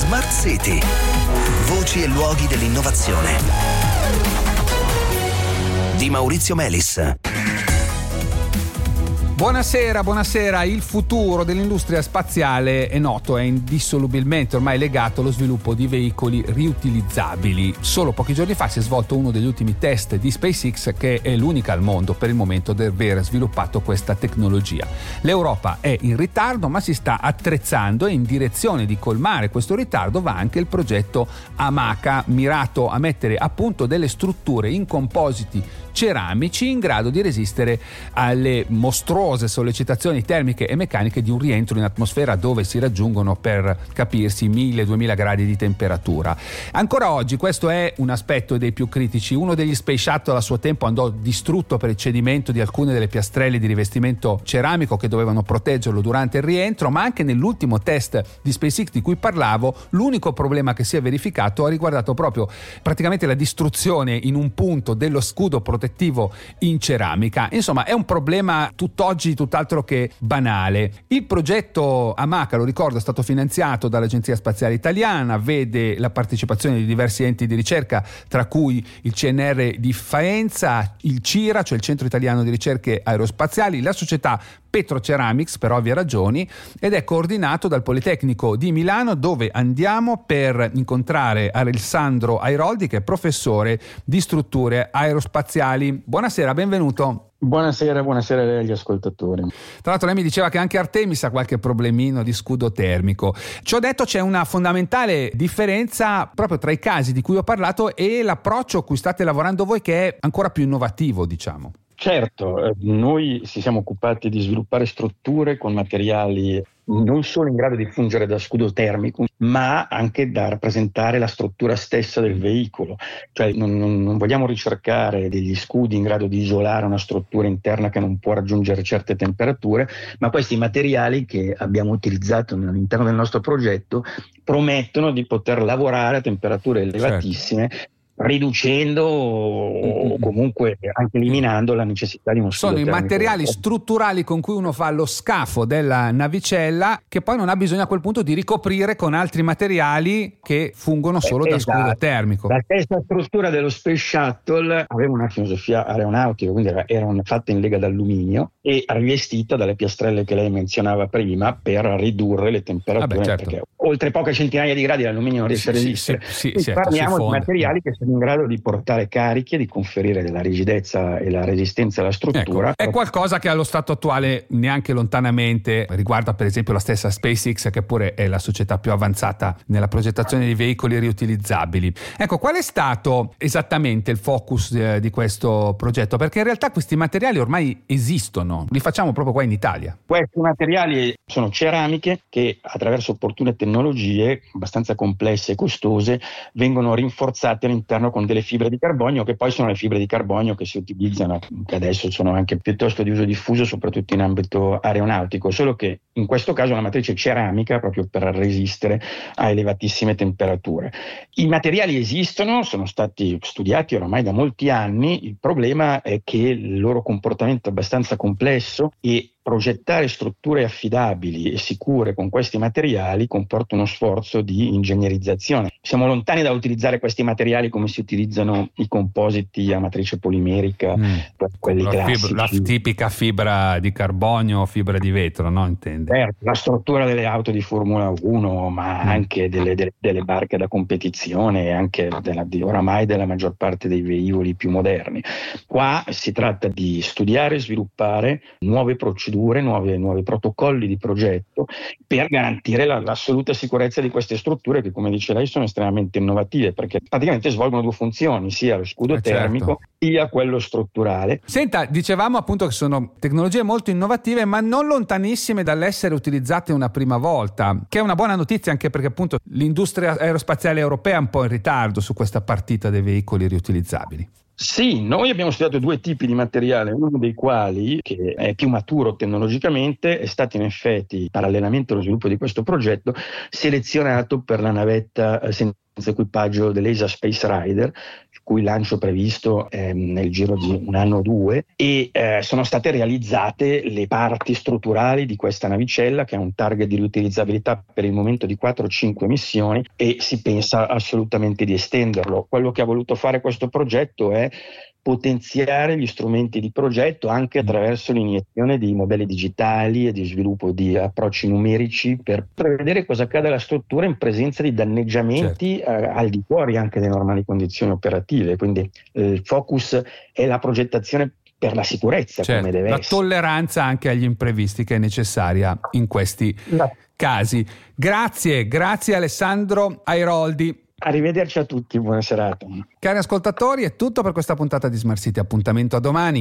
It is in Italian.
Smart City. Voci e luoghi dell'innovazione. Di Maurizio Melis. Buonasera. Il futuro dell'industria spaziale è noto, è indissolubilmente ormai legato allo sviluppo di veicoli riutilizzabili. Solo pochi giorni fa si è svolto uno degli ultimi test di SpaceX, che è l'unica al mondo per il momento ad aver sviluppato questa tecnologia. L'Europa è in ritardo, ma si sta attrezzando, e in direzione di colmare questo ritardo va anche il progetto Hamaca, mirato a mettere a punto delle strutture in compositi ceramici in grado di resistere alle mostruose sollecitazioni termiche e meccaniche di un rientro in atmosfera, dove si raggiungono, per capirsi, 1000-2000 gradi di temperatura. Ancora oggi questo è un aspetto dei più critici. Uno degli Space Shuttle a suo tempo andò distrutto per il cedimento di alcune delle piastrelle di rivestimento ceramico che dovevano proteggerlo durante il rientro, ma anche nell'ultimo test di SpaceX di cui parlavo, l'unico problema che si è verificato ha riguardato proprio praticamente la distruzione in un punto dello scudo protettivo in ceramica. Insomma, è un problema tutt'oggi tutt'altro che banale. Il progetto Hamaca, lo ricordo, è stato finanziato dall'Agenzia Spaziale Italiana, vede la partecipazione di diversi enti di ricerca, tra cui il CNR di Faenza, il CIRA, cioè il Centro Italiano di Ricerche Aerospaziali, la società Petroceramics, per ovvie ragioni, ed è coordinato dal Politecnico di Milano, dove andiamo per incontrare Alessandro Airoldi, che è professore di strutture aerospaziali. Buonasera, benvenuto. Buonasera agli ascoltatori. Tra l'altro lei mi diceva che anche Artemis ha qualche problemino di scudo termico. Ciò detto, c'è una fondamentale differenza proprio tra i casi di cui ho parlato e l'approccio a cui state lavorando voi, che è ancora più innovativo, diciamo. Certo, noi ci siamo occupati di sviluppare strutture con materiali non solo in grado di fungere da scudo termico, ma anche da rappresentare la struttura stessa del veicolo. Cioè non vogliamo ricercare degli scudi in grado di isolare una struttura interna che non può raggiungere certe temperature, ma questi materiali che abbiamo utilizzato all'interno del nostro progetto promettono di poter lavorare a temperature elevatissime, certo, riducendo o comunque anche eliminando la necessità di uno scudo termico. Sono i materiali strutturali con cui uno fa lo scafo della navicella, che poi non ha bisogno a quel punto di ricoprire con altri materiali che fungono solo da scudo termico. La stessa struttura dello Space Shuttle aveva una filosofia aeronautica, quindi era fatta in lega d'alluminio e rivestita dalle piastrelle che lei menzionava prima per ridurre le temperature, certo, perché oltre poche centinaia di gradi l'alluminio non riesce a resistere. Certo, parliamo di materiali che sono in grado di portare carichi e di conferire della rigidezza e la resistenza alla struttura. Ecco, è qualcosa che allo stato attuale neanche lontanamente riguarda, per esempio, la stessa SpaceX, che pure è la società più avanzata nella progettazione di veicoli riutilizzabili. Ecco, qual è stato esattamente il focus di questo progetto? Perché in realtà questi materiali ormai esistono, li facciamo proprio qua in Italia. Questi materiali sono ceramiche che, attraverso opportune tecnologie abbastanza complesse e costose, vengono rinforzate all'interno con delle fibre di carbonio, che poi sono le fibre di carbonio che si utilizzano, che adesso sono anche piuttosto di uso diffuso, soprattutto in ambito aeronautico, solo che in questo caso è una matrice ceramica proprio per resistere a elevatissime temperature. I materiali esistono, sono stati studiati oramai da molti anni, il problema è che il loro comportamento è abbastanza complesso e progettare strutture affidabili e sicure con questi materiali comporta uno sforzo di ingegnerizzazione. Siamo lontani da utilizzare questi materiali come si utilizzano i compositi a matrice polimerica, quelli classici. La tipica fibra di carbonio o fibra di vetro, no? Intende? La struttura delle auto di Formula 1, ma anche delle barche da competizione e anche oramai della maggior parte dei velivoli più moderni. Qua si tratta di studiare e sviluppare nuove procedure, nuovi protocolli di progetto per garantire l'assoluta sicurezza di queste strutture che, come dice lei, sono estremamente innovative, perché praticamente svolgono due funzioni, sia lo scudo termico sia quello strutturale. Senta, dicevamo appunto che sono tecnologie molto innovative, ma non lontanissime dall'essere utilizzate una prima volta, che è una buona notizia, anche perché appunto l'industria aerospaziale europea è un po' in ritardo su questa partita dei veicoli riutilizzabili. Sì, noi abbiamo studiato due tipi di materiale, uno dei quali, che è più maturo tecnologicamente, è stato in effetti, parallelamente allo sviluppo di questo progetto, selezionato per la navetta senza equipaggio dell'ESA Space Rider, cui lancio previsto nel giro di un anno o due, e sono state realizzate le parti strutturali di questa navicella, che ha un target di riutilizzabilità per il momento di 4-5 missioni, e si pensa assolutamente di estenderlo. Quello che ha voluto fare questo progetto è potenziare gli strumenti di progetto anche attraverso l'iniezione di modelli digitali e di sviluppo di approcci numerici per prevedere cosa accade alla struttura in presenza di danneggiamenti al di fuori anche delle normali condizioni operative. Quindi il focus è la progettazione per la sicurezza, come deve essere. La tolleranza anche agli imprevisti che è necessaria in questi casi. Grazie Alessandro Airoldi. Arrivederci a tutti, buona serata. Cari ascoltatori, è tutto per questa puntata di Smart City. Appuntamento a domani.